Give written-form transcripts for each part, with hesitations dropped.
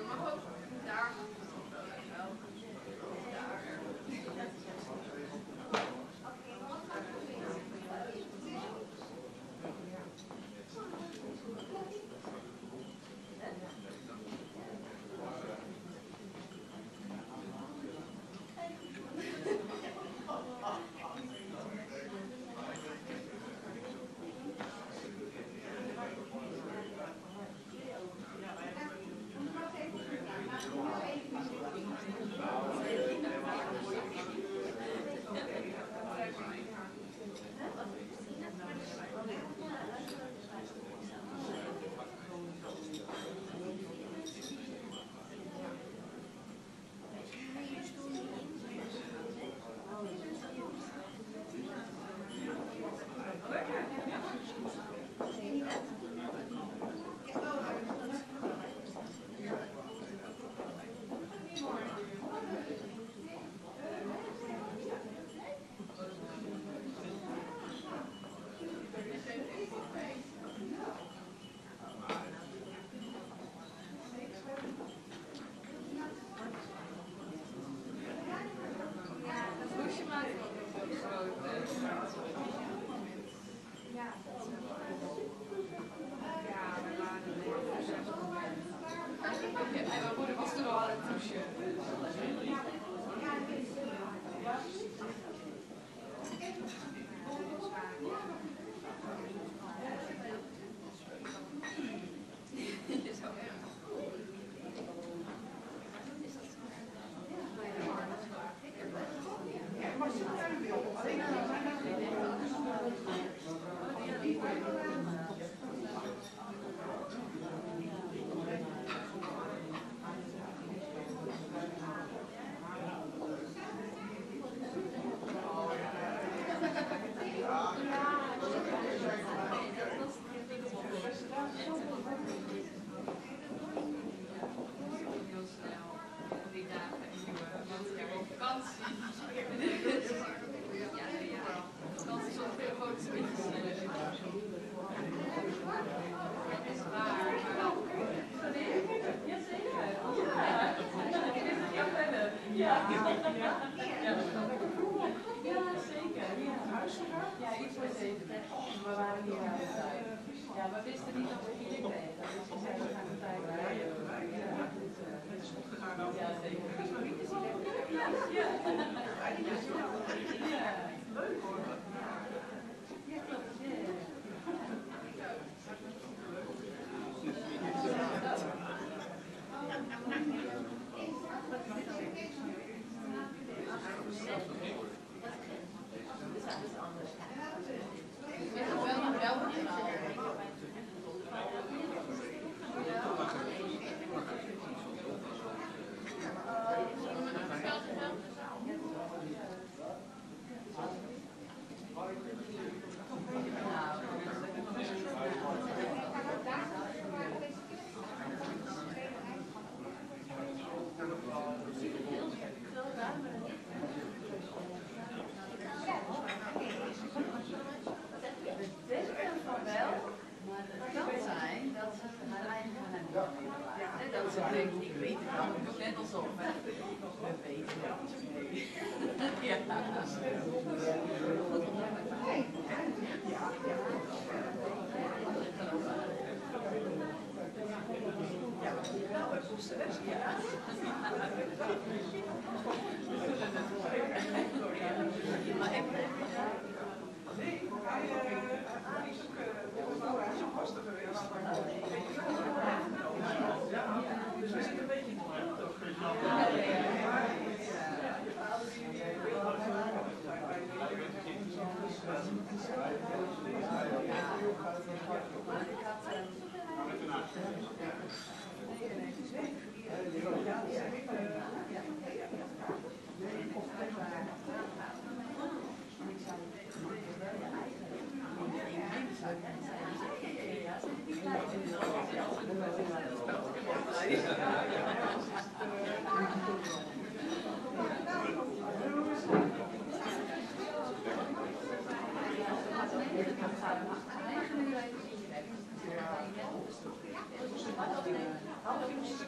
Half uur klaar.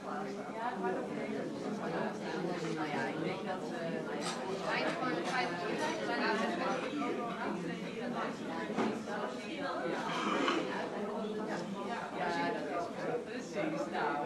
Nou ja, ik denk dat precies, nou.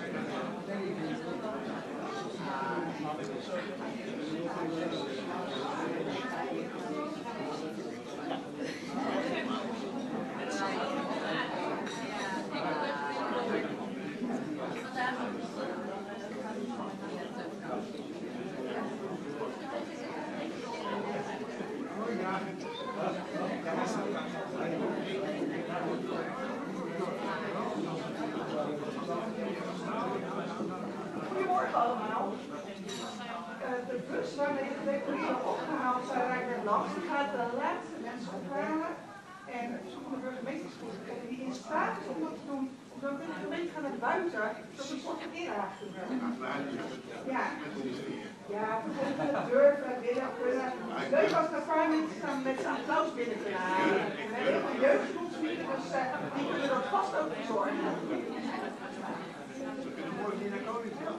Goedemorgen allemaal. De bus waarmee de decoratie opgehaald zijn rijdt langs. Die gaat de laatste mensen ophalen. En zoeken de burgemeesterschool die in staat is om dat te doen. Zodat de gemeente gaat naar buiten. Dat is een soort van inhaken. Ja. Ja, de deur binnen kunnen. Leuk als de parlement dan met z'n applaus binnen kunnen halen. En we hebben heel veel jeugdstoelspieren, dus die kunnen dat vast ook verzorgen. We kunnen morgen hier naar Koningsdag.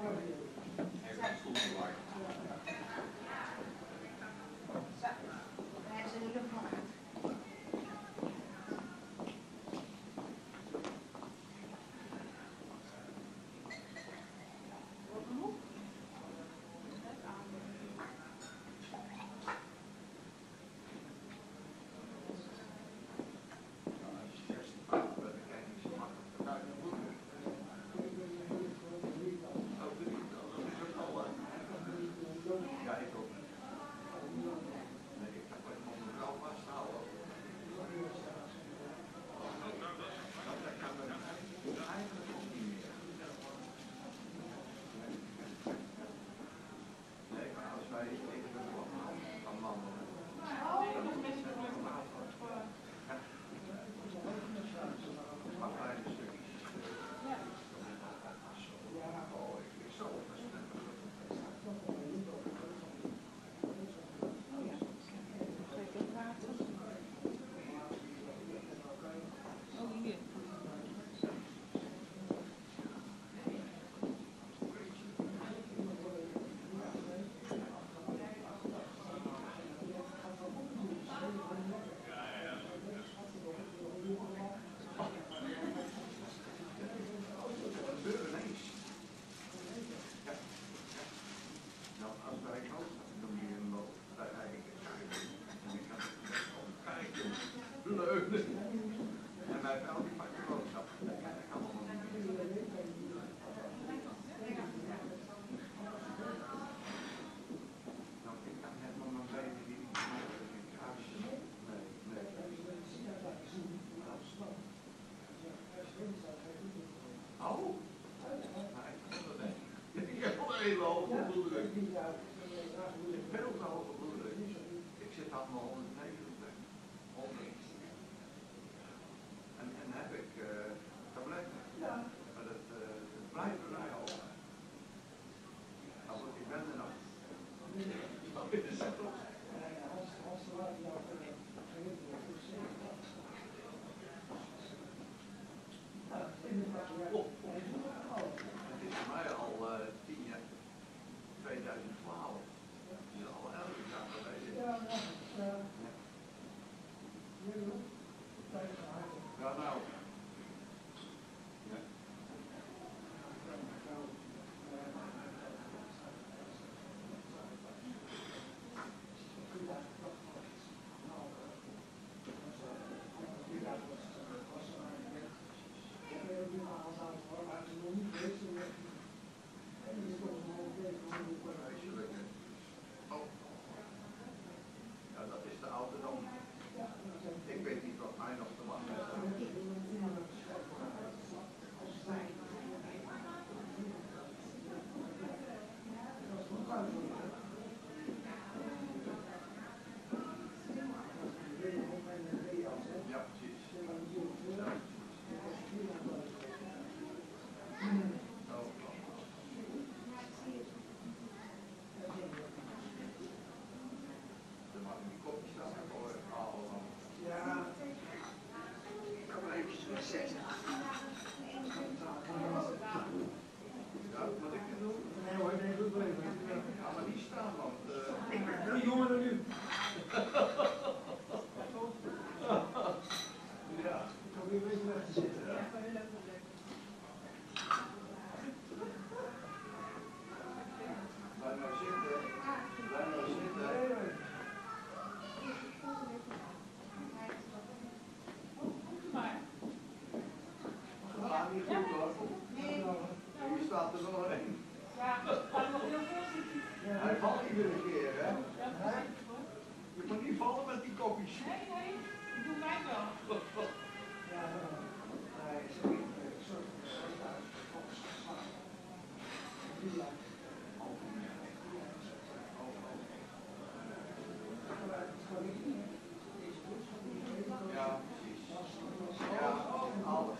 Hij is in de lucht van uit. En mijn vrouw die pakt de boodschap. Dat kan allemaal niet. Nou, ik kan helemaal nog weten die ik in kruis. Nee. Oh? Nee, ik vond het niet. Ik heb al een hele hoge bloeddruk. Veel te hoge bloeddruk. Ik zit aan mijn 190. 100. En heb ik tabletten. Ja. Maar dat blijft er mij al. Nou goed, ik ben er nog. Het is voor mij al 10 jaar, 2012. Het is al 11 jaar geleden. Ja, nou. Ja. Oh. Ja, dat is de ouderdom. Ik weet niet wat mij nog te wachten is. Ja, precies. Ja. Oh. Dan mag ik die kopjes staan voor het halen. Ja. Ik kan maar eventjes resetten. Ja, wat ik nu doen? Nee hoor, nee, doe het even. Ga maar niet staan, want Ik ben Die jongen er nu. ja. Ik kan weer een beetje weg te zitten. Blijf nou zitten. Blijf nou zitten. Nee, nee. Dat gaat niet goed hoor. Hier staat er nog één. Hij valt iedere keer, hè? Je moet niet vallen met die kopjes. Ja, nee, sorry. Ja, precies. Ja, alles.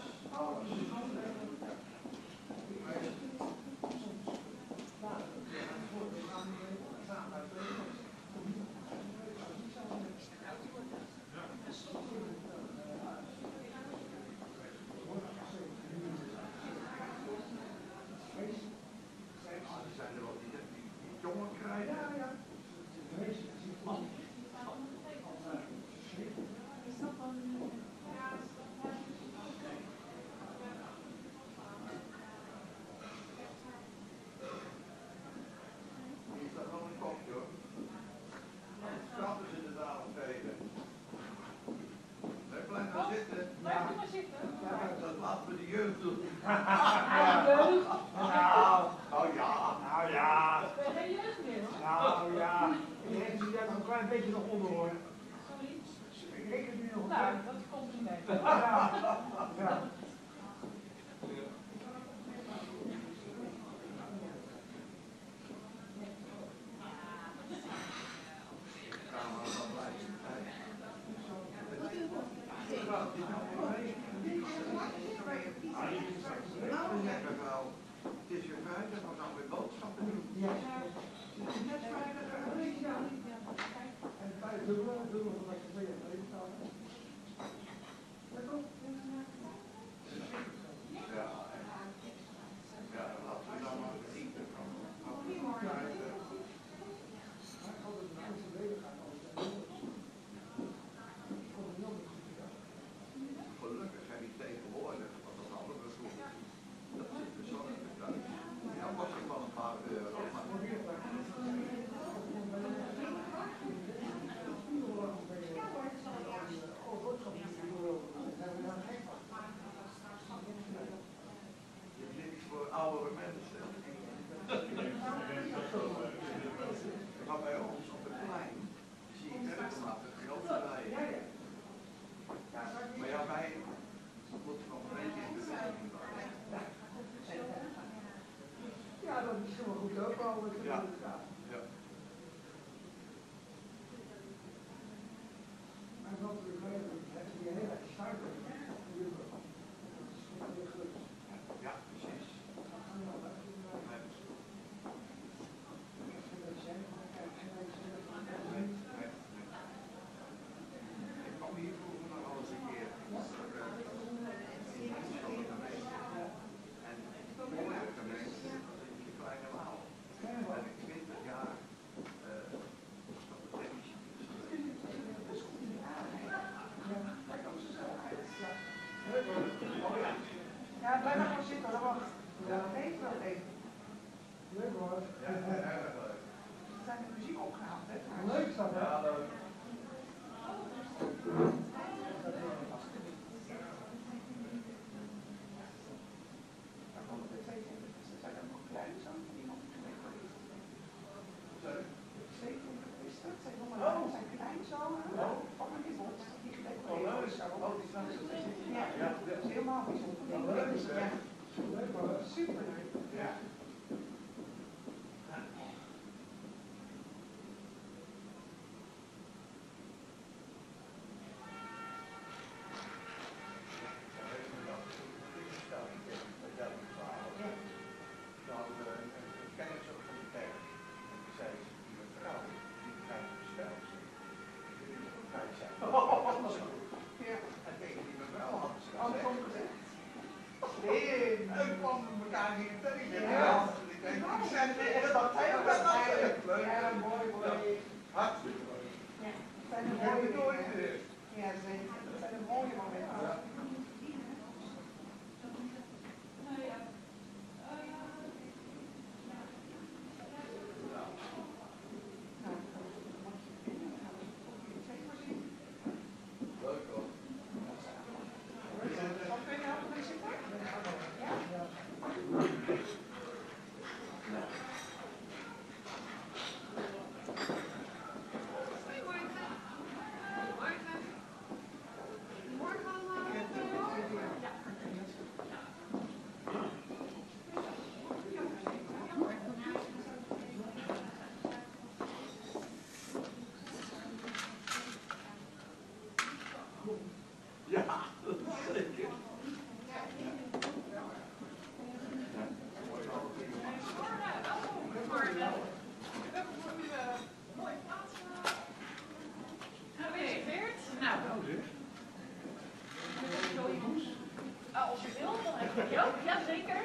klein beetje nog onder hoor. Ik reken nu nog op. Nou, dat komt niet mee. Ja. Ja. Het is weer vrijdag, we gaan weer boodschappen doen. Ja. Net vrijdag geweest, ja. En bij het dubbele van dat je 2 en 2 betaalt. Ja, ja, laten we dan maar genieten van. Gelukkig zijn die tegenwoordig, want dat hadden we vroeger. Dat zit er zo in de kruis. Ja, was het wel een paar euro, maar je hebt niks voor oudere mensen. Maar bij ons op het plein zie ik regelmatig grote rijen. Maar ja, wij moeten nog een beetje in beweging blijven. Ja, dat is wel goed ook al. Ja. Ja. Maar wat we weten, heb je heel erg suiker. Ja, precies. Ik kwam hier vroeger nog al eens een keer. En voor de gemeente, in Kleine Waal. En ik 20 jaar op de televisie. Ja, blijf maar gewoon zitten, dat wacht. Ja, even wel even. Leuk hoor. Ja, erg leuk. We zijn de muziek opgehaald, hè? Leuk is dat, hè? Ja, leuk. Dan komen de twee kinderen. Ze zijn ook nog klein, zo. Iemand moet mee geweest. Sorry. 27 is dat. Zijn nog maar zijn klein zo. Van een bot. Die gedecoreerd is. Oh, die van ja, dat is helemaal bijzonder. Ja, Leuk hoor. super leuk. Ja. Ja, mooi, mooi. Hartstikke leuk. Ja, dat zijn de mooie dingen. Ja, zeker. Dat zijn de mooie momenten. Leuk hoor. Wat kun je nou voor deze tijd? Ja? Ja, zeker. Als je wil, dan heb je die ook. Ja, zeker.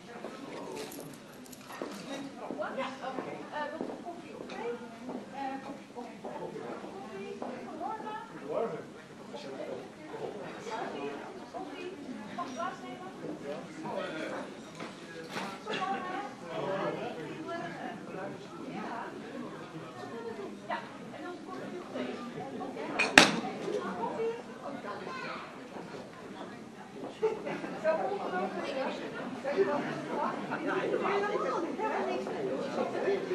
Ja, oké. Wat voor koffie of thee? Koffie. Goedemorgen. Goedemorgen. Koffie. Mag ik plaatsnemen? Ja. Ja, en dan koffie of thee? Koffie? Zo ongelooflijk. Ja, helemaal niet. Helemaal niks.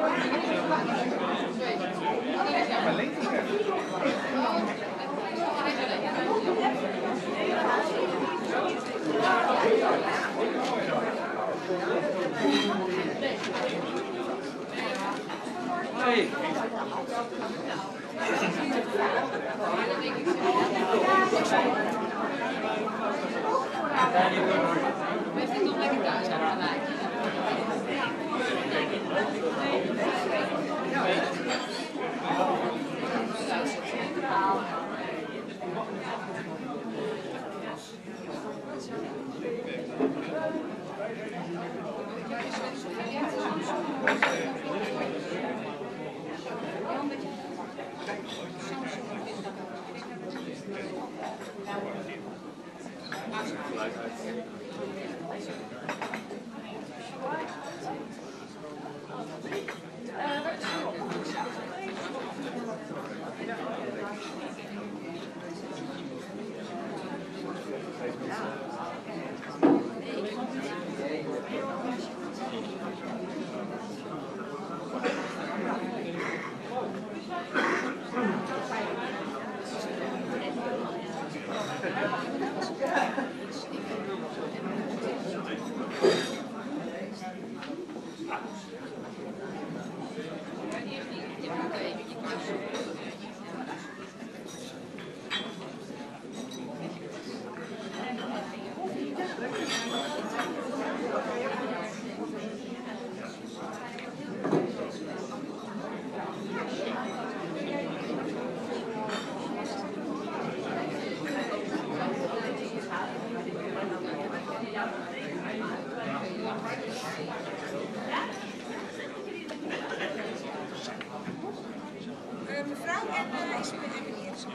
Mevrouw en is meneer is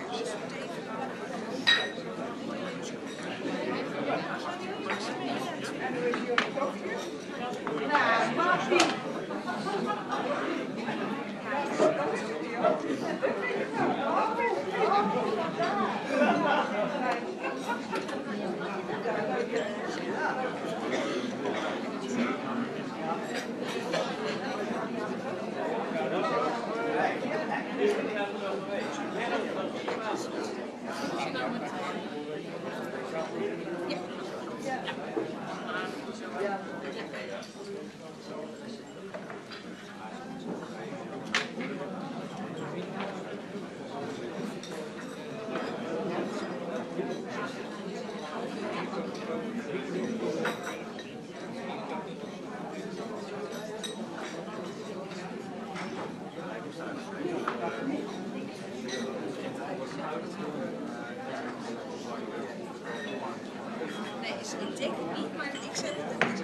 ik denk het niet, maar ik zeg het niet.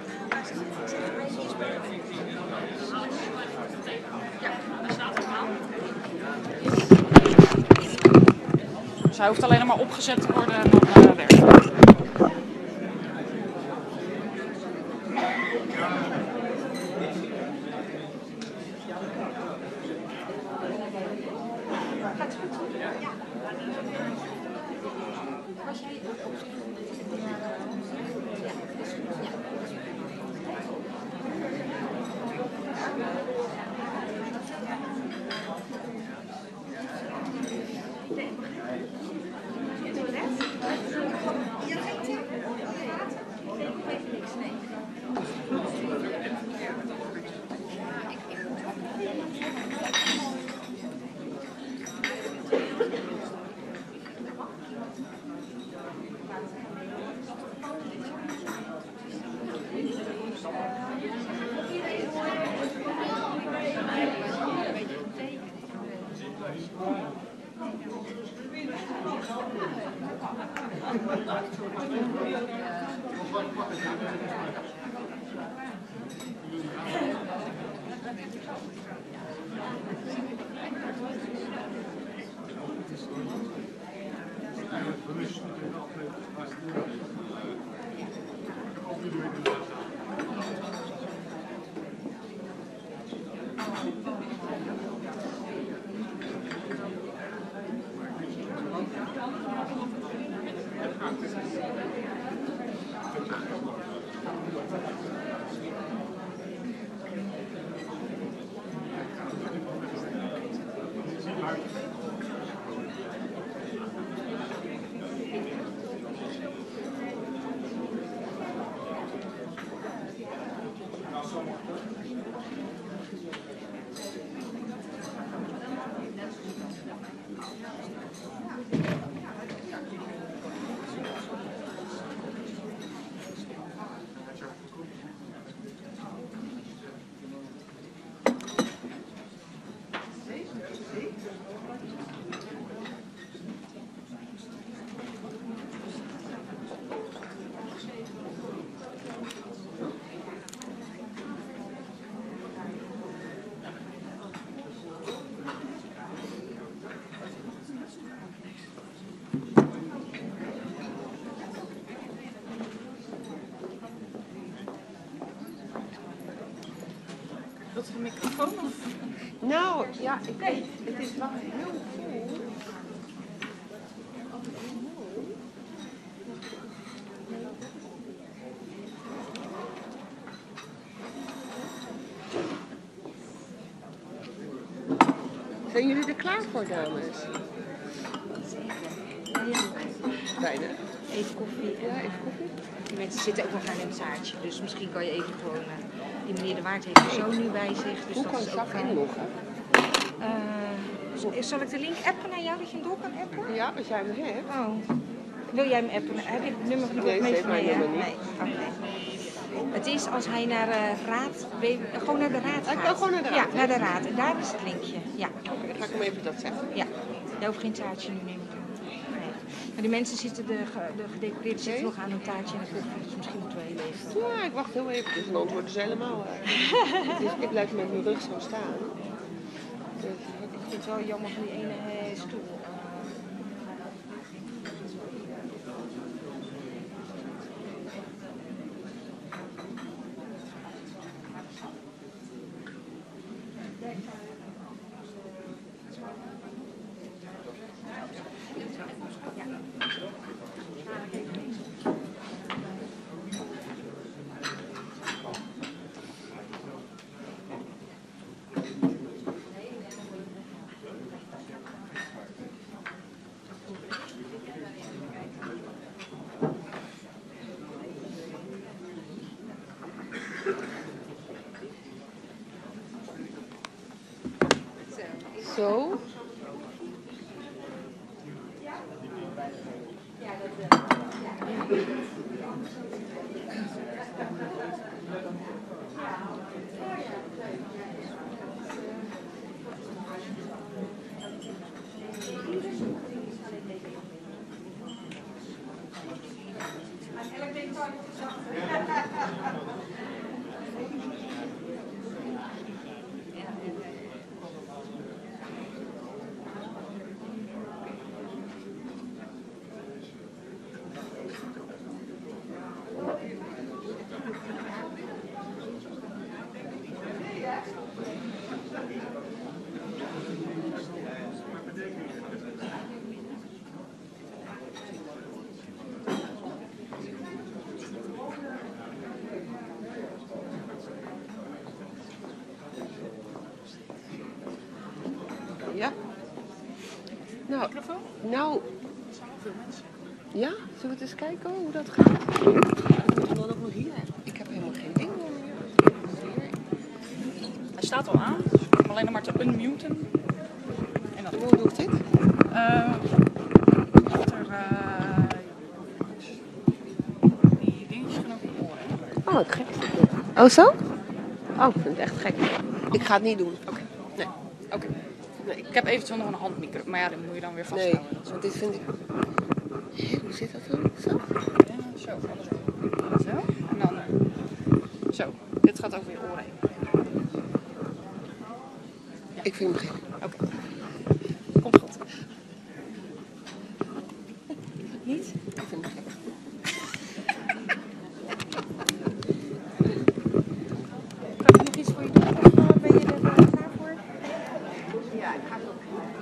Ja, daar staat het aan. Zij hoeft alleen maar opgezet te worden en dan werkt het. Wilt u de microfoon of? Nou, ja, ik weet, het is wel heel vol. Zijn jullie er klaar voor, dames? Bijna. Even koffie. Ja, even koffie. Die mensen zitten ook nog aan een taartje, dus misschien kan je even gewoon... die meneer De Waard heeft de zo nu bij zich, dus Hoe dat kan is ik ook zelf fijn. inloggen? Zal ik de link appen naar jou, dat je hem door kan appen? Ja, als jij hem hebt. Oh. Wil jij hem appen? Heb je het nummer van de Nee, ze heeft burgemeester? mijn nummer niet. Nee, oké. Het is als hij naar raad, gewoon naar de raad gaat. Ik wil gewoon naar de raad, Ja, hè? naar de raad. En daar is het linkje. Ja, Oké, dan ga ik hem even dat zeggen. ja. Je hoeft geen taartje nu nemen. Nee. Maar die mensen zitten, de gedeputeerden zitten nog aan een taartje en een koffie. Dus misschien moeten we heel even... Ja, ik wacht heel even, dus anders worden ze helemaal... ik blijf met mijn rug zo staan. Dus, Ik vind het wel jammer van die ene stoel. zo. Ja. Nou, nou, ja, zullen we eens kijken hoe dat gaat? Ik moet dan ook nog hier. Ik heb helemaal geen ding meer. Hij staat al aan, dus ik hoef hem alleen nog maar te unmuten. En dan Hoe doe ik dit? die dingetjes gaan ook in je oren. Oh, wat gek is dit. Oh, zo? Oh, ik vind het echt gek. Ik ga het niet doen. Oké. Nee. Oké. Nee. Ik heb eventueel nog een handmicro, maar ja, die moet je dan weer Nee, vasthouden. want dit vind ik... Hoe zit dat dan? Zo? Ja, zo, alles zo. En dan zo. Dit gaat over je oren heen. Ik vind hem gek. Oké. Komt goed. Niet? Ik vind hem gek. Kan ik nog iets voor je doen? Of ben je er klaar voor? Ja, ik ga het ook.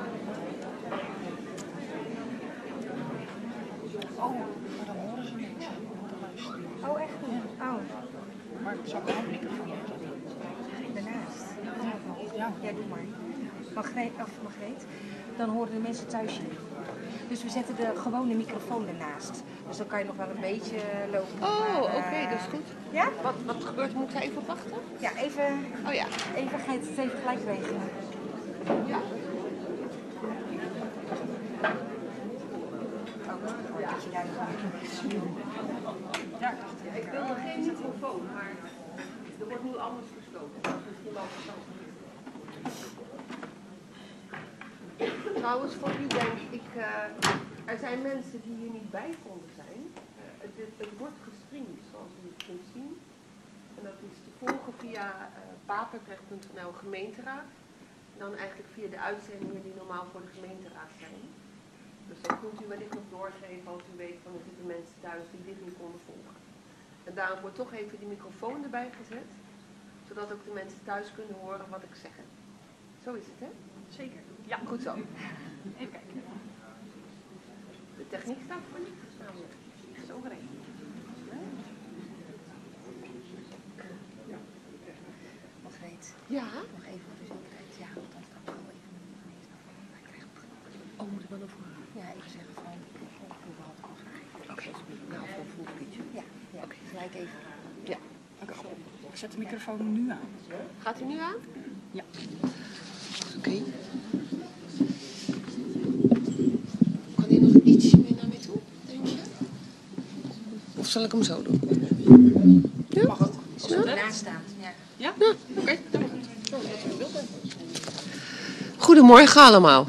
Oh, maar dan horen ze niks. Oh, echt niet? Oh, Maar ik zou een handmicrofoon daarnaast. Ja. Ja, doe maar. Margreet, dan horen de mensen thuis je niet. Dus we zetten de gewone microfoon ernaast. Dus dan kan je nog wel een beetje lopen. Oh, maar, oké, dat is goed. Ja? Wat gebeurt er? Moet ik daar even op wachten? Ja, even Oh ja. ga je het even gelijk regelen. Ja. Dat je daar nog Ja. Ik wilde geen microfoon, maar er wordt nu anders gesloten. Dat is misschien wel verstandig. Trouwens, voor wie denk ik, er zijn mensen die hier niet bij konden zijn. Het wordt gestreamd, zoals u het kunt zien. En dat is te volgen via papendrecht.nl gemeenteraad. En dan eigenlijk via de uitzendingen die normaal voor de gemeenteraad zijn. Dus dat kunt u wellicht nog doorgeven als u weet van er zitten mensen thuis die dit niet konden volgen. En daarom wordt toch even die microfoon erbij gezet. Zodat ook de mensen thuis kunnen horen wat ik zeg. Zo is het, hè? Zeker. Ja, Goed zo. even kijken. De techniek staat voor niks namelijk. Zo geregeld. Margreet, Ja? nog even voor de zekerheid. Ja, want dan staat er wel even hij krijgt Oh, moet ik wel over? ja, even zeggen van hoeveel had ik al gegeven. Oké. Nou, voor een vroeg liedje. Ja, ja. Gelijk even. Ja. Oké. Ik zet de microfoon nu aan. Gaat u nu aan? Ja. Oké. Kan hij nog iets meer naar mij toe, denk je? Of zal ik hem zo doen? Ja? Mag ook. Als het ernaast staat. Ja. Ja? Ja, oké. Goedemorgen allemaal.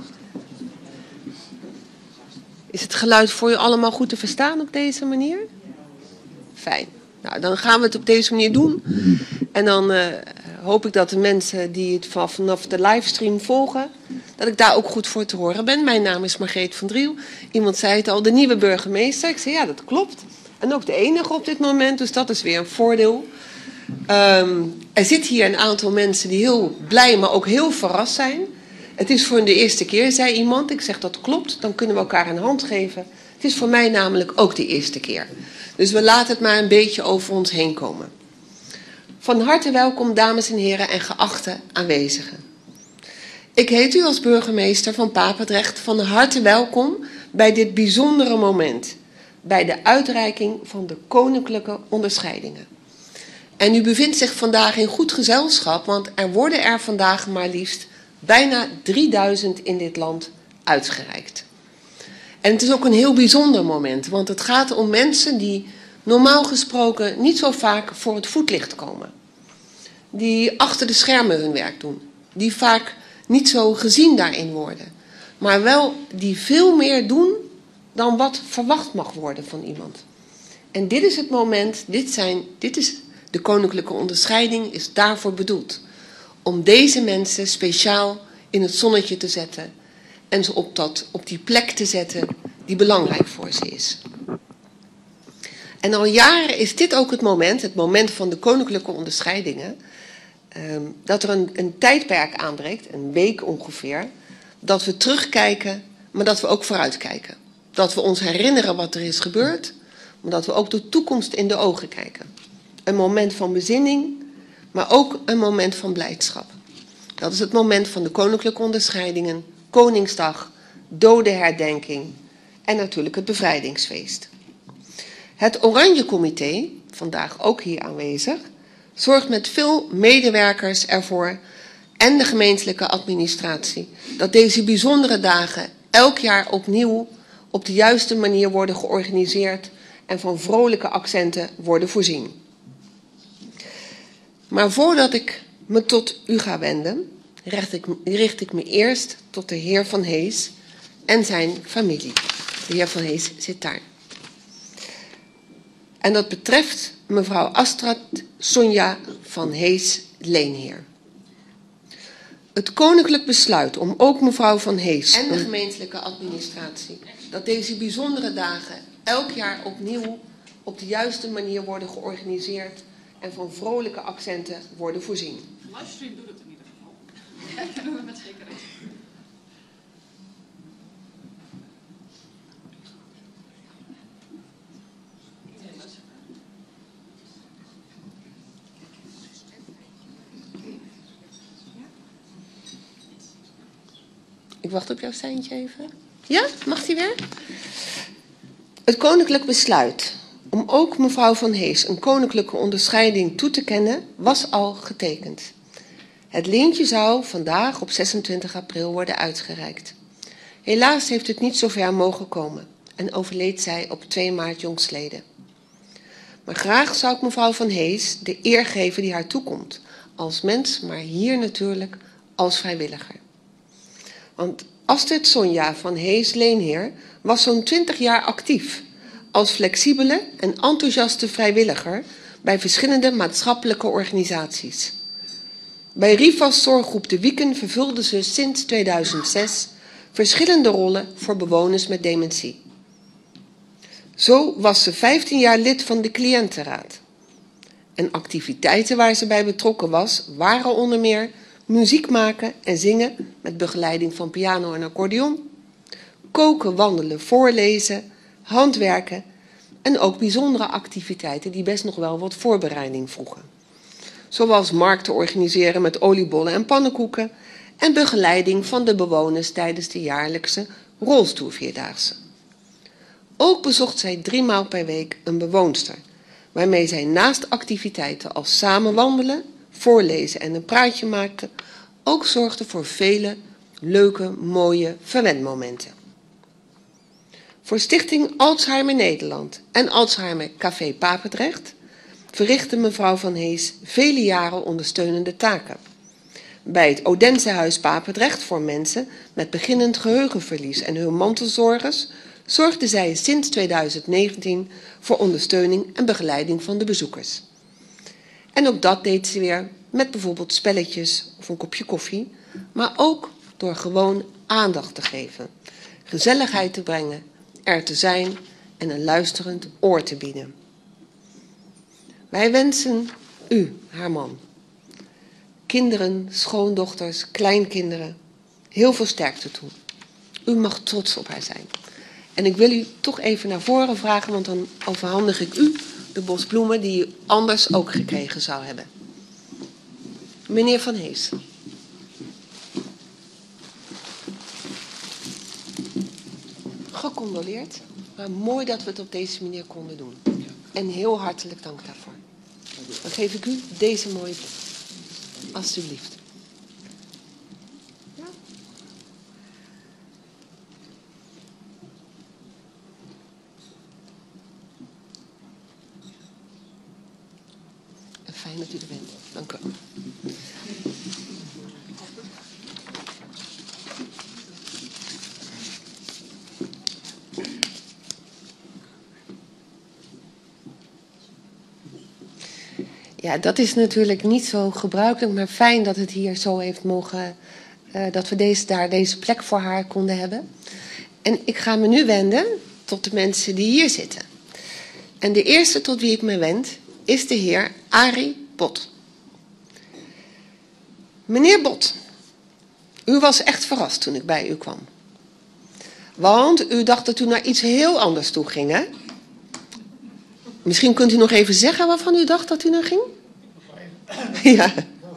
Is het geluid voor u allemaal goed te verstaan op deze manier? Fijn. Nou, dan gaan we het op deze manier doen. En dan hoop ik dat de mensen die het vanaf de livestream volgen, dat ik daar ook goed voor te horen ben. Mijn naam is Margreet van Driel. Iemand zei het al, de nieuwe burgemeester. Ik zei, ja, dat klopt. En ook de enige op dit moment, dus dat is weer een voordeel. Er zitten hier een aantal mensen die heel blij, maar ook heel verrast zijn. Het is voor hun de eerste keer, zei iemand. Ik zeg, dat klopt, dan kunnen we elkaar een hand geven. Het is voor mij namelijk ook de eerste keer. Dus we laten het maar een beetje over ons heen komen. Van harte welkom, dames en heren en geachte aanwezigen. Ik heet u als burgemeester van Papendrecht van harte welkom bij dit bijzondere moment. Bij de uitreiking van de koninklijke onderscheidingen. En u bevindt zich vandaag in goed gezelschap, want er worden er vandaag maar liefst bijna 3000 in dit land uitgereikt. En het is ook een heel bijzonder moment, want het gaat om mensen die normaal gesproken niet zo vaak voor het voetlicht komen. Die achter de schermen hun werk doen. Die vaak niet zo gezien daarin worden. Maar wel die veel meer doen dan wat verwacht mag worden van iemand. En dit is het moment, dit is de koninklijke onderscheiding, is daarvoor bedoeld. Om deze mensen speciaal in het zonnetje te zetten. En ze op die plek te zetten die belangrijk voor ze is. En al jaren is dit ook het moment van de koninklijke onderscheidingen, dat er een tijdperk aanbreekt, een week ongeveer, dat we terugkijken, maar dat we ook vooruitkijken. Dat we ons herinneren wat er is gebeurd, maar dat we ook de toekomst in de ogen kijken. Een moment van bezinning, maar ook een moment van blijdschap. Dat is het moment van de koninklijke onderscheidingen, Koningsdag, dodenherdenking en natuurlijk het bevrijdingsfeest. Het Oranje Comité, vandaag ook hier aanwezig, zorgt met veel medewerkers ervoor en de gemeentelijke administratie dat deze bijzondere dagen elk jaar opnieuw op de juiste manier worden georganiseerd en van vrolijke accenten worden voorzien. Maar voordat ik me tot u ga wenden, richt ik me eerst tot de heer Van Hees en zijn familie. De heer Van Hees zit daar. En dat betreft mevrouw Astrid Sonja van Hees Leenheer. Het koninklijk besluit om ook mevrouw Van Hees en de gemeentelijke administratie dat deze bijzondere dagen elk jaar opnieuw op de juiste manier worden georganiseerd en van vrolijke accenten worden voorzien. Livestream doet het in ieder geval. Dat doen we met zekerheid. Ik wacht op jouw seintje even. Ja, mag die weer? Het koninklijk besluit om ook mevrouw Van Hees een koninklijke onderscheiding toe te kennen was al getekend. Het lintje zou vandaag op 26 april worden uitgereikt. Helaas heeft het niet zover mogen komen en overleed zij op 2 maart jongstleden. Maar graag zou ik mevrouw Van Hees de eer geven die haar toekomt, als mens, maar hier natuurlijk als vrijwilliger. Want Astrid Sonja van Hees Leenheer was zo'n 20 jaar actief als flexibele en enthousiaste vrijwilliger bij verschillende maatschappelijke organisaties. Bij Rivas Zorggroep De Wieken vervulde ze sinds 2006 verschillende rollen voor bewoners met dementie. Zo was ze 15 jaar lid van de cliëntenraad. En activiteiten waar ze bij betrokken was, waren onder meer muziek maken en zingen met begeleiding van piano en accordeon, koken, wandelen, voorlezen, handwerken en ook bijzondere activiteiten die best nog wel wat voorbereiding vroegen. Zoals markten organiseren met oliebollen en pannenkoeken en begeleiding van de bewoners tijdens de jaarlijkse rolstoelvierdaagse. Ook bezocht zij 3 maal per week een bewoonster, waarmee zij naast activiteiten als samen wandelen, voorlezen en een praatje maakte, ook zorgde voor vele leuke, mooie verwendmomenten. Voor Stichting Alzheimer Nederland en Alzheimer Café Papendrecht verrichtte mevrouw Van Hees vele jaren ondersteunende taken. Bij het Odensehuis Papendrecht voor mensen met beginnend geheugenverlies en hun mantelzorgers zorgde zij sinds 2019 voor ondersteuning en begeleiding van de bezoekers. En ook dat deed ze weer met bijvoorbeeld spelletjes of een kopje koffie, maar ook door gewoon aandacht te geven, gezelligheid te brengen, er te zijn en een luisterend oor te bieden. Wij wensen u, haar man, kinderen, schoondochters, kleinkinderen, heel veel sterkte toe. U mag trots op haar zijn. En ik wil u toch even naar voren vragen, want dan overhandig ik u de bos bloemen die u anders ook gekregen zou hebben. Meneer Van Hees. Gecondoleerd, maar mooi dat we het op deze manier konden doen. En heel hartelijk dank daarvoor. Dan geef ik u deze mooie bloem. Alsjeblieft. Ja. En fijn dat u er bent. Dank u wel. Ja, dat is natuurlijk niet zo gebruikelijk, maar fijn dat het hier zo heeft mogen, dat we deze plek voor haar konden hebben. En ik ga me nu wenden tot de mensen die hier zitten. En de eerste tot wie ik me wend is de heer Arie Bot. Meneer Bot, u was echt verrast toen ik bij u kwam. Want u dacht dat u naar iets heel anders toe ging, hè? Misschien kunt u nog even zeggen waarvan u dacht dat u naar ging? Ja.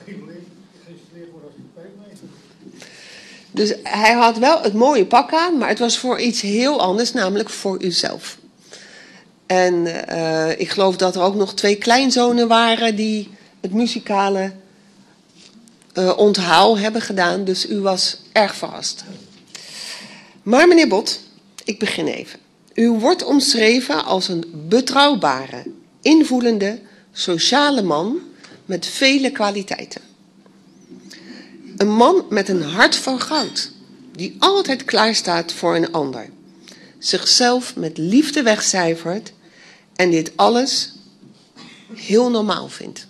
Dus hij had wel het mooie pak aan, maar het was voor iets heel anders, namelijk voor uzelf. En ik geloof dat er ook nog 2 kleinzonen waren die het muzikale onthaal hebben gedaan. Dus u was erg verrast. Maar meneer Bot, ik begin even. U wordt omschreven als een betrouwbare, invoelende, sociale man met vele kwaliteiten. Een man met een hart van goud, die altijd klaarstaat voor een ander. Zichzelf met liefde wegcijfert en dit alles heel normaal vindt.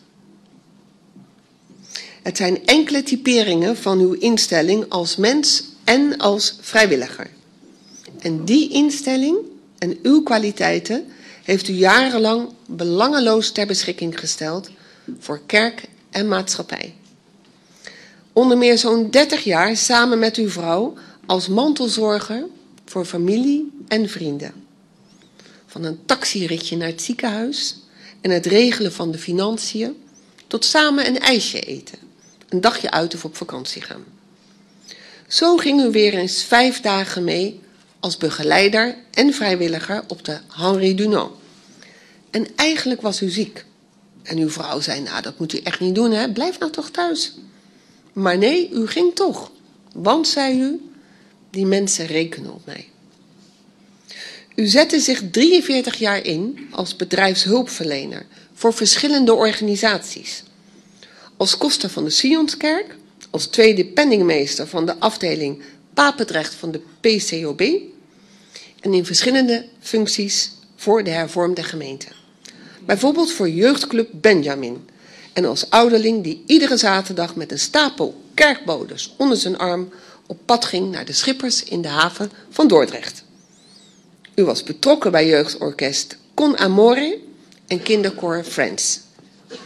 Het zijn enkele typeringen van uw instelling als mens en als vrijwilliger. En die instelling en uw kwaliteiten heeft u jarenlang belangeloos ter beschikking gesteld voor kerk en maatschappij. Onder meer zo'n 30 jaar samen met uw vrouw als mantelzorger voor familie en vrienden. Van een taxiritje naar het ziekenhuis en het regelen van de financiën tot samen een ijsje eten, een dagje uit of op vakantie gaan. Zo ging u weer eens 5 dagen mee als begeleider en vrijwilliger op de Henri Dunant. En eigenlijk was u ziek. En uw vrouw zei, nou dat moet u echt niet doen, hè? Blijf nou toch thuis. Maar nee, u ging toch. Want, zei u, die mensen rekenen op mij. U zette zich 43 jaar in als bedrijfshulpverlener voor verschillende organisaties. Als koster van de Sionskerk, als tweede penningmeester van de afdeling Papendrecht van de PCOB en in verschillende functies voor de hervormde gemeente. Bijvoorbeeld voor jeugdclub Benjamin en als ouderling die iedere zaterdag met een stapel kerkbodes onder zijn arm op pad ging naar de schippers in de haven van Dordrecht. U was betrokken bij jeugdorkest Con Amore en kinderkoor Friends.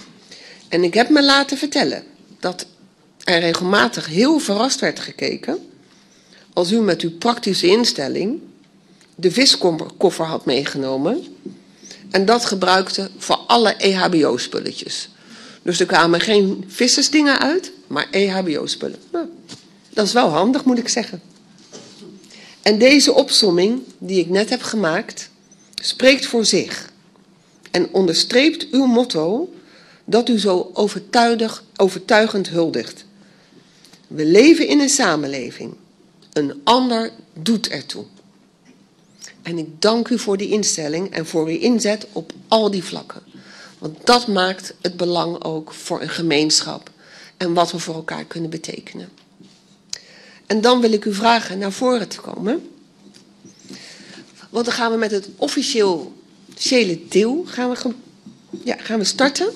En ik heb me laten vertellen dat er regelmatig heel verrast werd gekeken als u met uw praktische instelling de viskoffer had meegenomen en dat gebruikte voor alle EHBO-spulletjes. Dus er kwamen geen vissersdingen uit, maar EHBO-spullen. Nou, dat is wel handig, moet ik zeggen. En deze opsomming die ik net heb gemaakt, spreekt voor zich en onderstreept uw motto dat u zo overtuigend huldigt. We leven in een samenleving. Een ander doet ertoe. En ik dank u voor die instelling en voor uw inzet op al die vlakken. Want dat maakt het belang ook voor een gemeenschap en wat we voor elkaar kunnen betekenen. En dan wil ik u vragen naar voren te komen. Want dan gaan we met het officiële deel gaan we starten.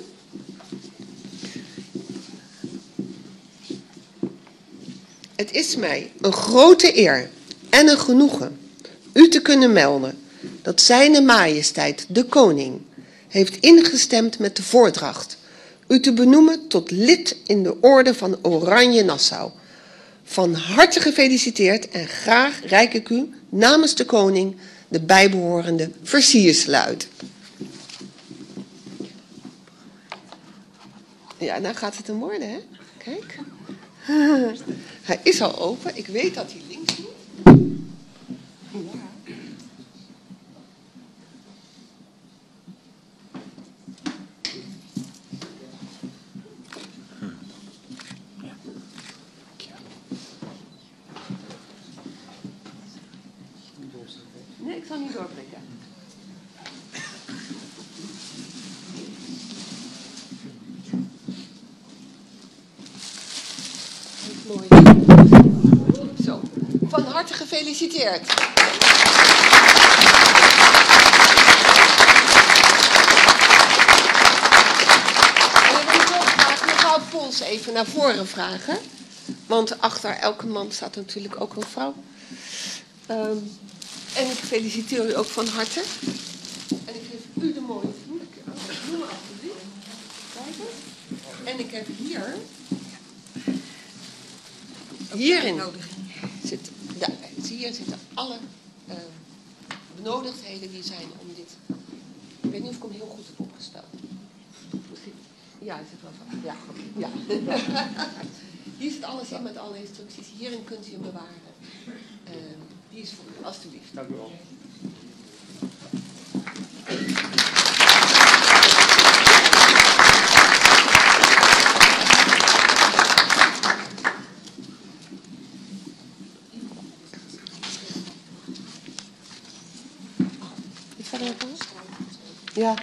Het is mij een grote eer en een genoegen u te kunnen melden dat Zijne Majesteit de Koning heeft ingestemd met de voordracht u te benoemen tot lid in de Orde van Oranje Nassau. Van harte gefeliciteerd en graag reik ik u namens de koning de bijbehorende versierselen uit. Ja, nou gaat het hem worden, hè? Kijk. Hij is al open. Ik weet dat hij links moet. Ja. Nee, ik zal niet doorprikken. Mooi. Zo, van harte gefeliciteerd. En dan wil ik ook graag mevrouw Pols even naar voren vragen. Want achter elke man staat natuurlijk ook een vrouw. En ik feliciteer u ook van harte. En ik geef u de mooie bloemen alsjeblieft. Kijk eens. En ik heb hierin zitten alle benodigdheden die zijn om dit. Ik weet niet of ik hem heel goed heb opgesteld. Ja, er zit wel van. Ja, ja. Hier zit alles in met alle instructies. Hierin kunt u hem bewaren. Die is voor u, alstublieft. Dank u wel. Ja.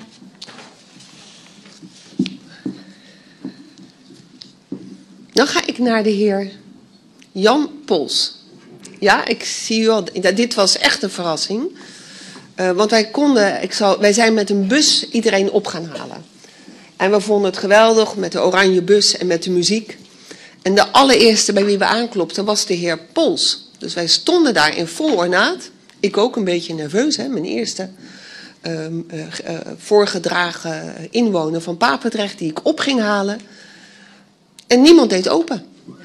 Dan ga ik naar de heer Jan Pols. Ja, ik zie u al. Dit was echt een verrassing. Want wij zijn met een bus iedereen op gaan halen. En we vonden het geweldig met de oranje bus en met de muziek. En de allereerste bij wie we aanklopten was de heer Pols. Dus wij stonden daar in vol ornaat. Ik ook een beetje nerveus, hè, mijn eerste voorgedragen inwoner van Papendrecht die ik op ging halen. En niemand deed open.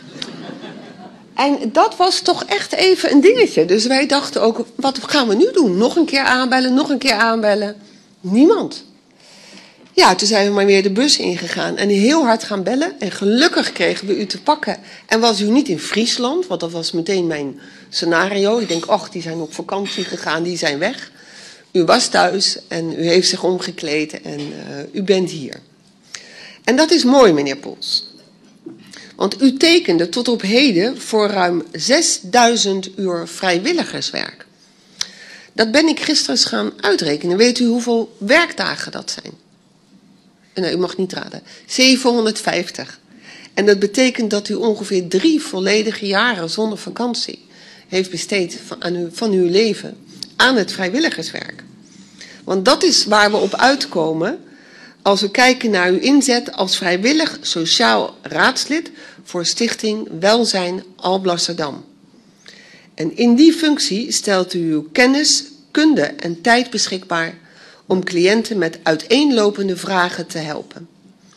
En dat was toch echt even een dingetje. Dus wij dachten ook, wat gaan we nu doen? Nog een keer aanbellen. Niemand. Ja, toen zijn we maar weer de bus ingegaan en heel hard gaan bellen. En gelukkig kregen we u te pakken. En was u niet in Friesland, want dat was meteen mijn scenario. Ik denk, die zijn op vakantie gegaan, die zijn weg. U was thuis en u heeft zich omgekleed en u bent hier. En dat is mooi, meneer Pols. Want u tekende tot op heden voor ruim 6000 uur vrijwilligerswerk. Dat ben ik gisteren gaan uitrekenen. Weet u hoeveel werkdagen dat zijn? Nee, u mag niet raden. 750. En dat betekent dat u ongeveer 3 volledige jaren zonder vakantie heeft besteed van uw leven aan het vrijwilligerswerk. Want dat is waar we op uitkomen als we kijken naar uw inzet als vrijwillig sociaal raadslid voor Stichting Welzijn Alblasserdam. En in die functie stelt u uw kennis, kunde en tijd beschikbaar om cliënten met uiteenlopende vragen te helpen.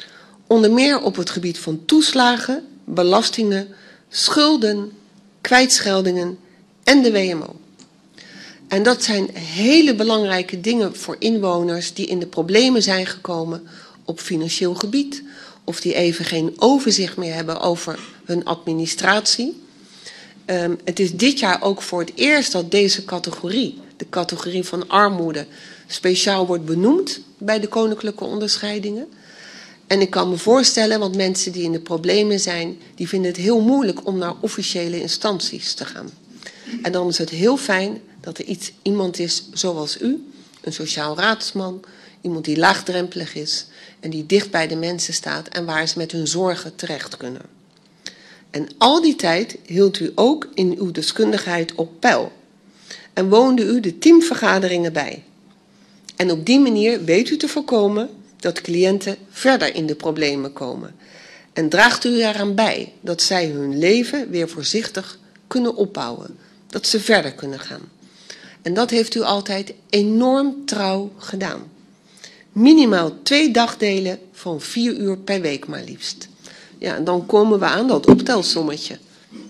Onder meer op het gebied van toeslagen, belastingen, schulden, kwijtscheldingen en de WMO. En dat zijn hele belangrijke dingen voor inwoners die in de problemen zijn gekomen op financieel gebied, of die even geen overzicht meer hebben over hun administratie. Het is dit jaar ook voor het eerst dat deze categorie, de categorie van armoede, speciaal wordt benoemd bij de koninklijke onderscheidingen. En ik kan me voorstellen, want mensen die in de problemen zijn, die vinden het heel moeilijk om naar officiële instanties te gaan. En dan is het heel fijn dat er iemand is zoals u, een sociaal raadsman, iemand die laagdrempelig is en die dicht bij de mensen staat en waar ze met hun zorgen terecht kunnen. En al die tijd hield u ook in uw deskundigheid op peil en woonde u de teamvergaderingen bij. En op die manier weet u te voorkomen dat cliënten verder in de problemen komen. En draagt u eraan bij dat zij hun leven weer voorzichtig kunnen opbouwen. Dat ze verder kunnen gaan. En dat heeft u altijd enorm trouw gedaan. Minimaal 2 dagdelen van 4 uur per week maar liefst. Ja, en dan komen we aan dat optelsommetje.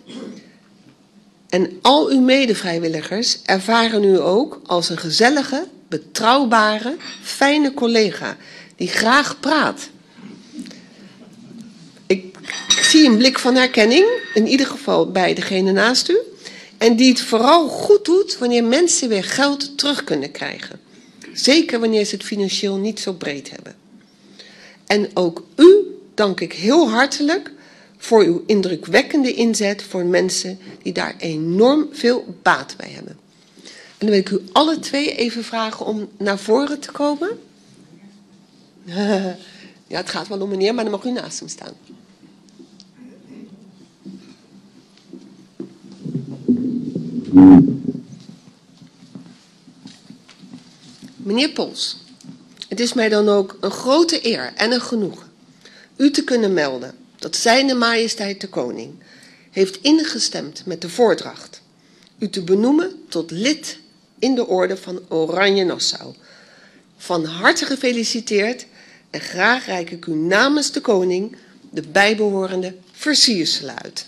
En al uw medevrijwilligers ervaren u ook als een gezellige, betrouwbare, fijne collega die graag praat. Ik zie een blik van herkenning, in ieder geval bij degene naast u. En die het vooral goed doet wanneer mensen weer geld terug kunnen krijgen. Zeker wanneer ze het financieel niet zo breed hebben. En ook u dank ik heel hartelijk voor uw indrukwekkende inzet voor mensen die daar enorm veel baat bij hebben. En dan wil ik u alle 2 even vragen om naar voren te komen. Ja, het gaat wel om meneer, maar dan mag u naast hem staan. Meneer Pols, het is mij dan ook een grote eer en een genoegen u te kunnen melden dat Zijne Majesteit de Koning heeft ingestemd met de voordracht u te benoemen tot lid in de orde van Oranje Nassau. Van harte gefeliciteerd en graag reik ik u namens de koning de bijbehorende versierselen uit.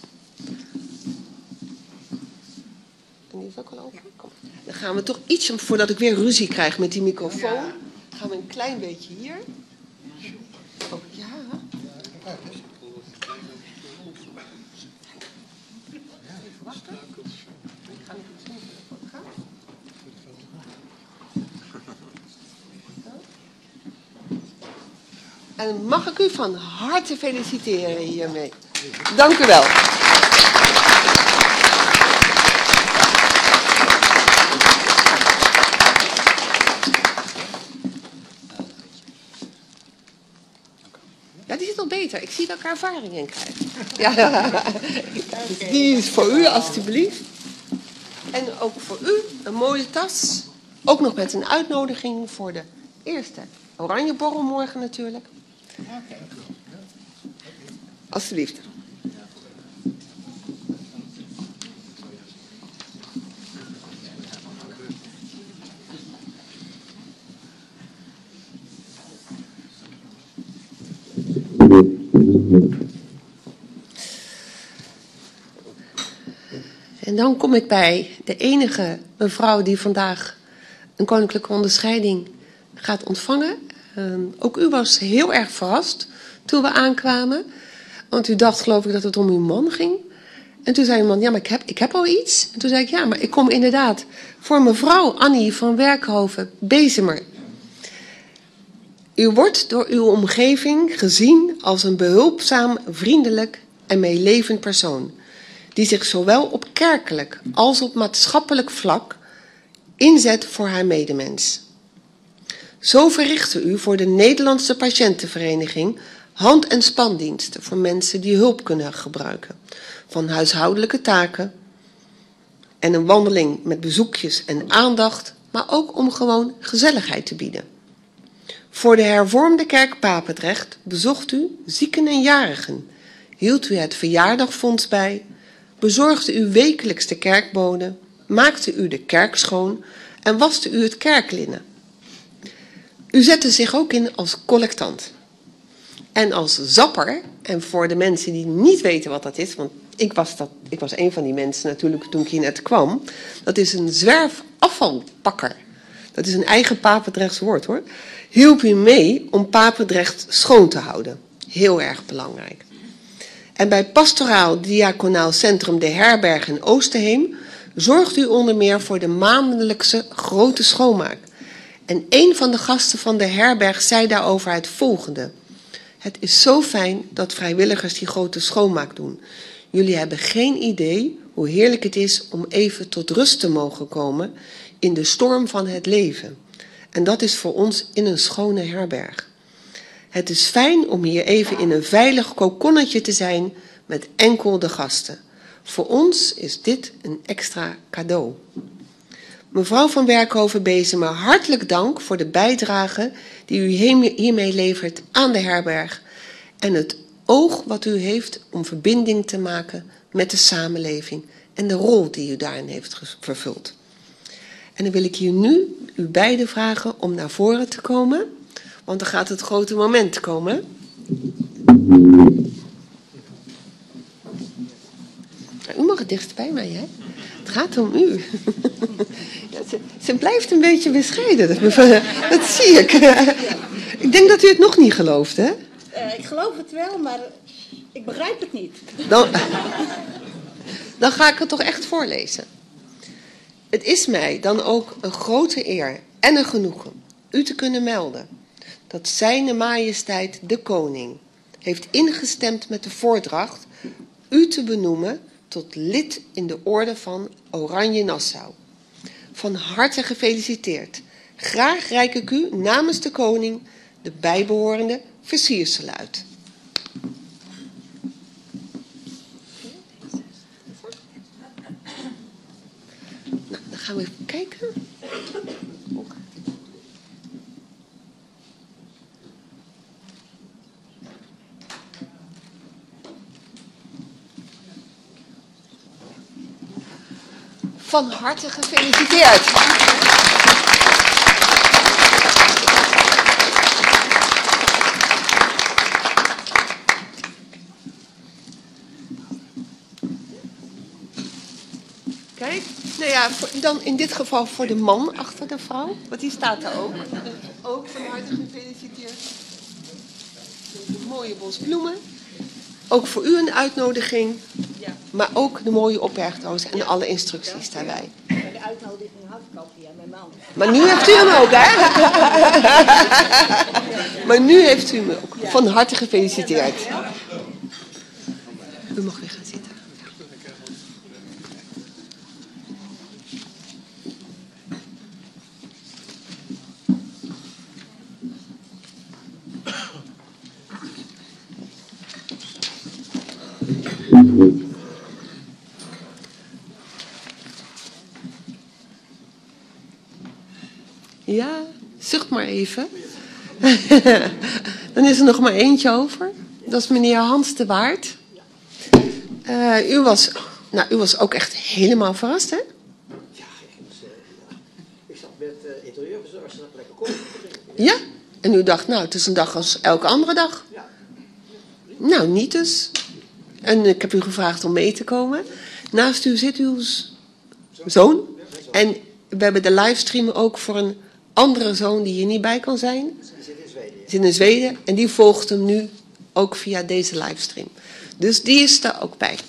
En die is ook al open? Kom. Dan gaan we toch iets, voordat ik weer ruzie krijg met die microfoon, gaan we een klein beetje hier. Oh ja. Even wachten. Ik ga even zien voor de fotograaf. En mag ik u van harte feliciteren hiermee. Dank u wel. Ja, die zit al beter. Ik zie dat ik er ervaring in krijg. Ja. Dus die is voor u, alstublieft. En ook voor u een mooie tas. Ook nog met een uitnodiging voor de eerste Oranjeborrel morgen natuurlijk. Alsjeblieft. En dan kom ik bij de enige mevrouw die vandaag een koninklijke onderscheiding gaat ontvangen. Ook u was heel erg verrast toen we aankwamen. Want u dacht, geloof ik, dat het om uw man ging. En toen zei uw man, ja, maar ik heb al iets. En toen zei ik, ja, maar ik kom inderdaad voor mevrouw Annie van Werkhoven-Bezemer. U wordt door uw omgeving gezien als een behulpzaam, vriendelijk en meelevend persoon, die zich zowel op kerkelijk als op maatschappelijk vlak inzet voor haar medemens. Zo verrichtte u voor de Nederlandse Patiëntenvereniging hand- en spandiensten voor mensen die hulp kunnen gebruiken, van huishoudelijke taken en een wandeling met bezoekjes en aandacht, maar ook om gewoon gezelligheid te bieden. Voor de hervormde kerk Papendrecht bezocht u zieken en jarigen, hield u het verjaardagfonds bij, bezorgde u wekelijks de kerkboden, maakte u de kerk schoon en waste u het kerklinnen. U zette zich ook in als collectant. En als zapper, en voor de mensen die niet weten wat dat is, want ik was een van die mensen natuurlijk toen ik hier net kwam, dat is een zwerfafvalpakker. Dat is een eigen Papendrechts woord hoor. Hielp u mee om Papendrecht schoon te houden. Heel erg belangrijk. En bij Pastoraal Diaconaal Centrum De Herberg in Oosterheem zorgt u onder meer voor de maandelijkse grote schoonmaak. En een van de gasten van de herberg zei daarover het volgende. Het is zo fijn dat vrijwilligers die grote schoonmaak doen. Jullie hebben geen idee hoe heerlijk het is om even tot rust te mogen komen in de storm van het leven. En dat is voor ons in een schone herberg. Het is fijn om hier even in een veilig kokonnetje te zijn met enkel de gasten. Voor ons is dit een extra cadeau. Mevrouw van Werkhoven-Bezema, hartelijk dank voor de bijdrage die u hiermee levert aan de herberg en het oog wat u heeft om verbinding te maken met de samenleving en de rol die u daarin heeft vervuld. En dan wil ik hier nu u beiden vragen om naar voren te komen, want dan gaat het grote moment komen. U mag het dichtst bij mij, hè? Het gaat om u. Ja, ze blijft een beetje bescheiden, dat zie ik. Ik denk dat u het nog niet gelooft, hè? Ik geloof het wel, maar ik begrijp het niet. Dan ga ik het toch echt voorlezen. Het is mij dan ook een grote eer en een genoegen u te kunnen melden dat Zijne Majesteit de Koning heeft ingestemd met de voordracht u te benoemen tot lid in de orde van Oranje Nassau. Van harte gefeliciteerd. Graag reik ik u namens de koning de bijbehorende versierselen uit. Nou, dan gaan we even kijken. Van harte gefeliciteerd. Kijk, nou ja, dan in dit geval voor de man achter de vrouw, want die staat er ook. Ook van harte gefeliciteerd. Een mooie bos bloemen. Ook voor u een uitnodiging, maar ook de mooie opbergdoos en alle instructies daarbij. De uitnodiging had ik al via mijn man. Maar nu heeft u hem ook, hè? Maar nu heeft u hem ook. Van harte gefeliciteerd. U mag weer gaan zitten. Ja, zucht maar even. Dan is er nog maar eentje over. Dat is meneer Hans de Waard. U was ook echt helemaal verrast, hè? Ja, ik zat met interieurverzorgers en dat lekker koffie te drinken. Ja, en u dacht, nou, het is een dag als elke andere dag. Ja. Nou, niet dus. En ik heb u gevraagd om mee te komen. Naast u zit uw zoon. En we hebben de livestream ook voor een andere zoon die hier niet bij kan zijn. Die zit in Zweden. Ja. Zit in Zweden en die volgt hem nu ook via deze livestream. Dus die is er ook bij.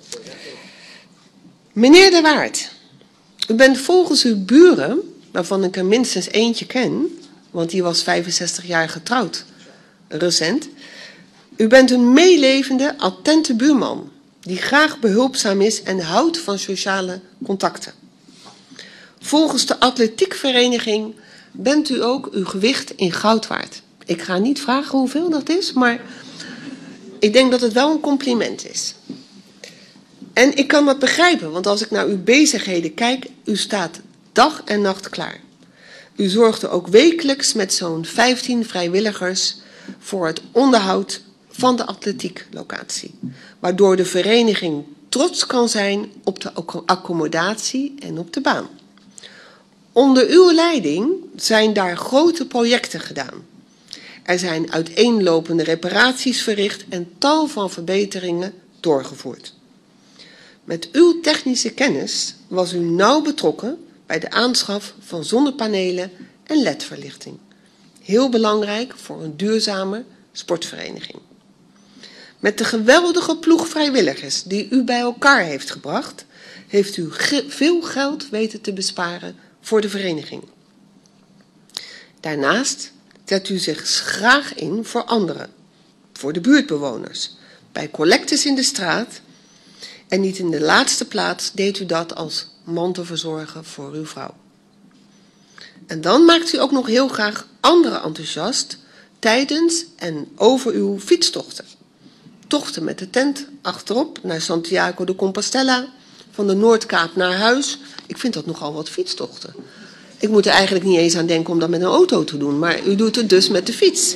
Meneer de Waard, u bent volgens uw buren, waarvan ik er minstens eentje ken, want die was 65 jaar getrouwd, recent. U bent een meelevende, attente buurman, die graag behulpzaam is en houdt van sociale contacten. Volgens de atletiekvereniging bent u ook uw gewicht in goud waard. Ik ga niet vragen hoeveel dat is, maar ik denk dat het wel een compliment is. En ik kan dat begrijpen, want als ik naar uw bezigheden kijk, u staat dag en nacht klaar. U zorgde ook wekelijks met zo'n 15 vrijwilligers voor het onderhoud van de atletieklocatie. Waardoor de vereniging trots kan zijn op de accommodatie en op de baan. Onder uw leiding zijn daar grote projecten gedaan. Er zijn uiteenlopende reparaties verricht en tal van verbeteringen doorgevoerd. Met uw technische kennis was u nauw betrokken bij de aanschaf van zonnepanelen en ledverlichting. Heel belangrijk voor een duurzame sportvereniging. Met de geweldige ploeg vrijwilligers die u bij elkaar heeft gebracht, heeft u veel geld weten te besparen voor de vereniging. Daarnaast zet u zich graag in voor anderen, voor de buurtbewoners, bij collectes in de straat en niet in de laatste plaats deed u dat als mantelverzorger voor uw vrouw. En dan maakt u ook nog heel graag anderen enthousiast tijdens en over uw fietstochten. Tochten met de tent achterop naar Santiago de Compostela, van de Noordkaap naar huis. Ik vind dat nogal wat fietstochten. Ik moet er eigenlijk niet eens aan denken om dat met een auto te doen, maar u doet het dus met de fiets.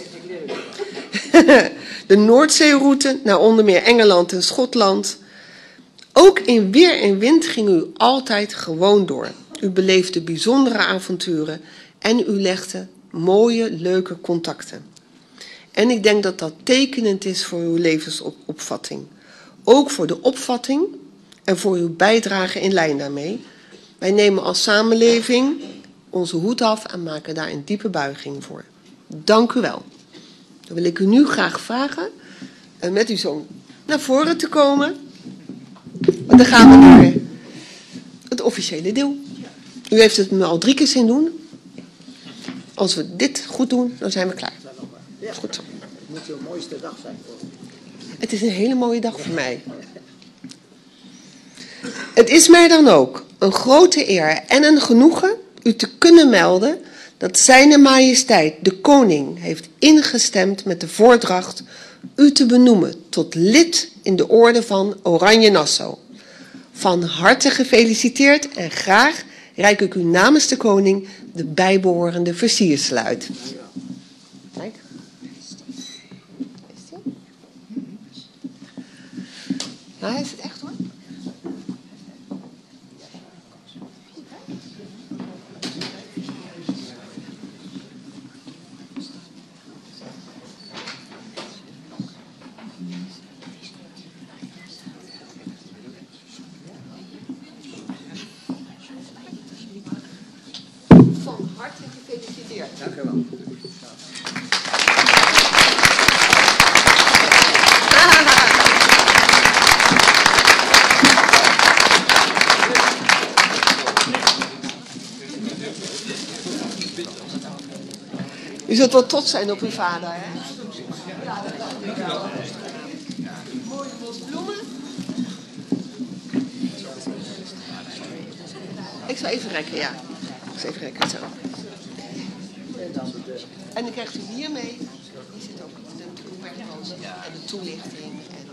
De Noordzeeroute naar onder meer Engeland en Schotland. Ook in weer en wind ging u altijd gewoon door. U beleefde bijzondere avonturen en u legde mooie, leuke contacten. En ik denk dat dat tekenend is voor uw levensopvatting. Ook voor de opvatting en voor uw bijdrage in lijn daarmee. Wij nemen als samenleving onze hoed af en maken daar een diepe buiging voor. Dank u wel. Dan wil ik u nu graag vragen met uw zoon naar voren te komen. Want dan gaan we naar het officiële deel. U heeft het me al 3 keer zien doen. Als we dit goed doen, dan zijn we klaar. Ja, goed zo. Het moet de mooiste dag zijn voor u. Het is een hele mooie dag voor mij. Het is mij dan ook een grote eer en een genoegen u te kunnen melden dat Zijne Majesteit de Koning heeft ingestemd met de voordracht u te benoemen tot lid in de orde van Oranje Nassau. Van harte gefeliciteerd en graag reik ik u namens de koning de bijbehorende versierselen uit. Kijk. Is die? Ja, is het echt hoor. Van harte gefeliciteerd. Dank u wel. U zult wel trots zijn op uw vader, hè? Mooie bos bloemen. Ik zal even rekken, ja. Ik zal even rekken, zo. En dan krijgt u hier mee. Hier zit ook de toewerkroos en de toelichting.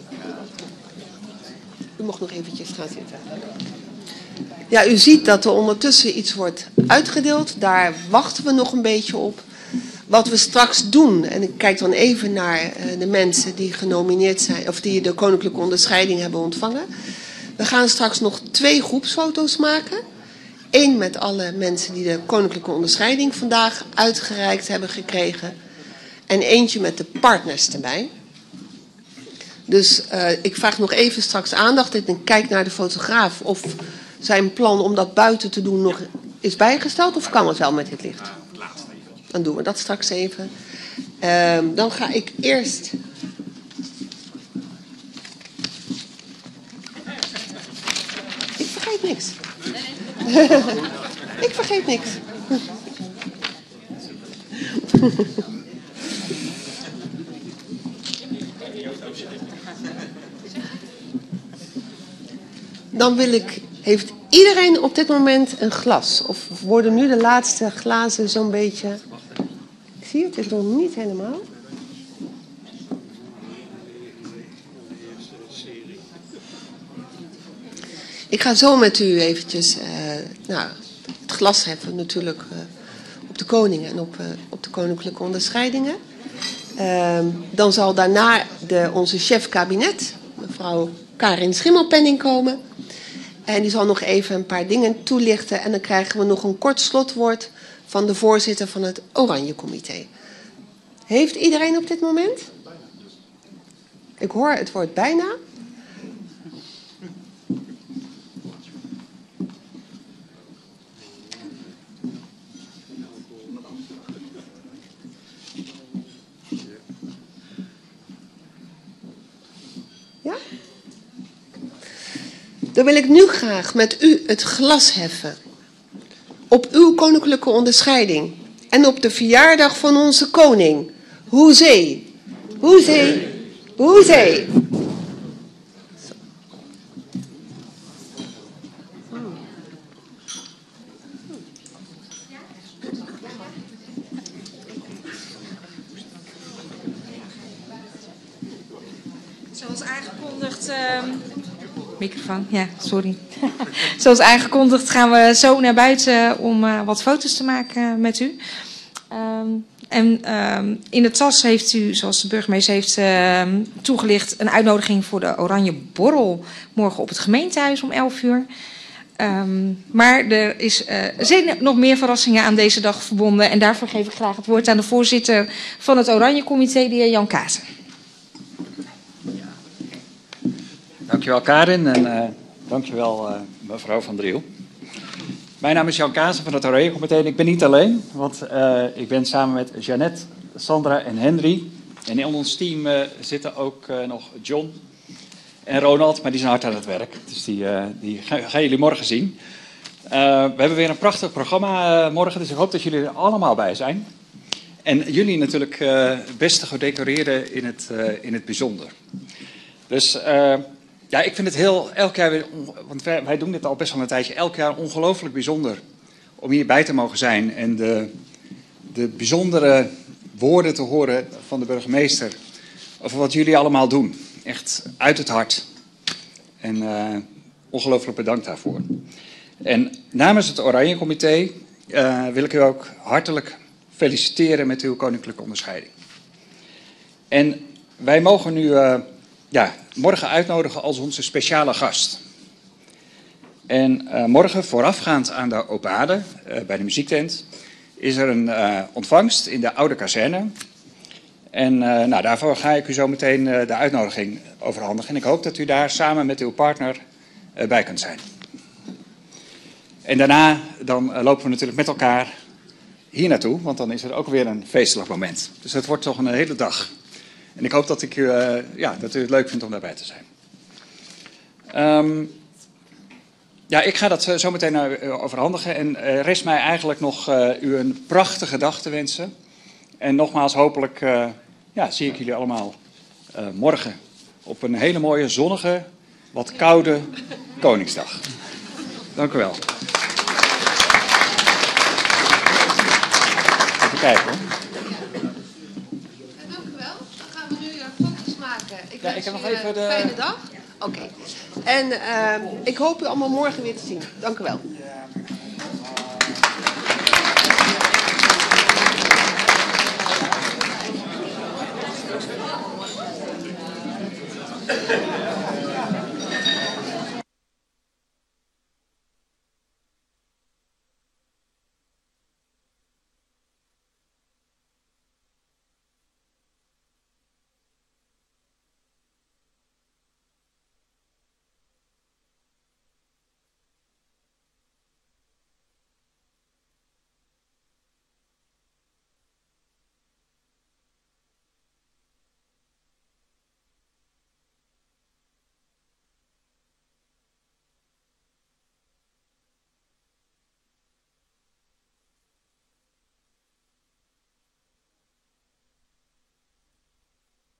U mocht nog eventjes gaan zitten. Ja, u ziet dat er ondertussen iets wordt uitgedeeld. Daar wachten we nog een beetje op. Wat we straks doen, en ik kijk dan even naar de mensen die genomineerd zijn, of die de koninklijke onderscheiding hebben ontvangen. We gaan straks nog 2 groepsfoto's maken. 1 met alle mensen die de koninklijke onderscheiding vandaag uitgereikt hebben gekregen. En eentje met de partners erbij. Dus ik vraag nog even straks aandacht. Ik kijk naar de fotograaf of zijn plan om dat buiten te doen nog is bijgesteld. Of kan het wel met dit licht? Dan doen we dat straks even. Dan ga ik eerst... Ik vergeet niks. Ik vergeet niks. Dan heeft iedereen op dit moment een glas? Of worden nu de laatste glazen zo'n beetje... Ik zie het is nog niet helemaal. Ik ga zo met u eventjes het glas heffen natuurlijk op de koning en op de koninklijke onderscheidingen. Dan zal daarna onze chef kabinet, mevrouw Karin Schimmelpenning, komen. En die zal nog even een paar dingen toelichten. En dan krijgen we nog een kort slotwoord van de voorzitter van het Oranje Comité. Heeft iedereen op dit moment? Ik hoor het woord bijna. Ja? Dan wil ik nu graag met u het glas heffen. Op uw koninklijke onderscheiding. En op de verjaardag van onze koning. Hoezee. Hoezee. Hoezee. Zoals aangekondigd... Microfoon, ja, sorry. Zoals aangekondigd gaan we zo naar buiten om wat foto's te maken met u. In de tas heeft u, zoals de burgemeester heeft toegelicht, een uitnodiging voor de Oranje Borrel morgen op het gemeentehuis om 11 uur. Maar er zijn nog meer verrassingen aan deze dag verbonden. En daarvoor geef ik graag het woord aan de voorzitter van het Oranje Comité, de heer Jan Kaasen. Dankjewel Karin en dankjewel mevrouw Van Driel. Mijn naam is Jan Kaasen van het Oranje Comité en ik ben niet alleen, want ik ben samen met Jeannette, Sandra en Henry. En in ons team zitten ook nog John en Ronald, maar die zijn hard aan het werk. Dus die gaan jullie morgen zien. We hebben weer een prachtig programma morgen, dus ik hoop dat jullie er allemaal bij zijn. En jullie natuurlijk beste gedecoreerden in het bijzonder. Dus... ja, ik vind het elk jaar weer, want wij doen dit al best wel een tijdje, elk jaar ongelooflijk bijzonder om hierbij te mogen zijn. En de bijzondere woorden te horen van de burgemeester over wat jullie allemaal doen. Echt uit het hart. En ongelooflijk bedankt daarvoor. En namens het Oranje Comité wil ik u ook hartelijk feliciteren met uw koninklijke onderscheiding. En wij mogen nu... morgen uitnodigen als onze speciale gast. En morgen, voorafgaand aan de Obade, bij de muziektent, is er een ontvangst in de oude kazerne. En daarvoor ga ik u zo meteen de uitnodiging overhandigen. En ik hoop dat u daar samen met uw partner bij kunt zijn. En daarna dan lopen we natuurlijk met elkaar hier naartoe, want dan is er ook weer een feestelijk moment. Dus het wordt toch een hele dag. En ik hoop dat, dat u het leuk vindt om daarbij te zijn. Ik ga dat zo meteen overhandigen. En rest mij eigenlijk nog u een prachtige dag te wensen. En nogmaals, hopelijk zie ik jullie allemaal morgen op een hele mooie, zonnige, wat koude Koningsdag. Dank u wel. Even kijken hoor. Ik heb nog even een fijne dag. Oké. En ik hoop u allemaal morgen weer te zien. Dank u wel.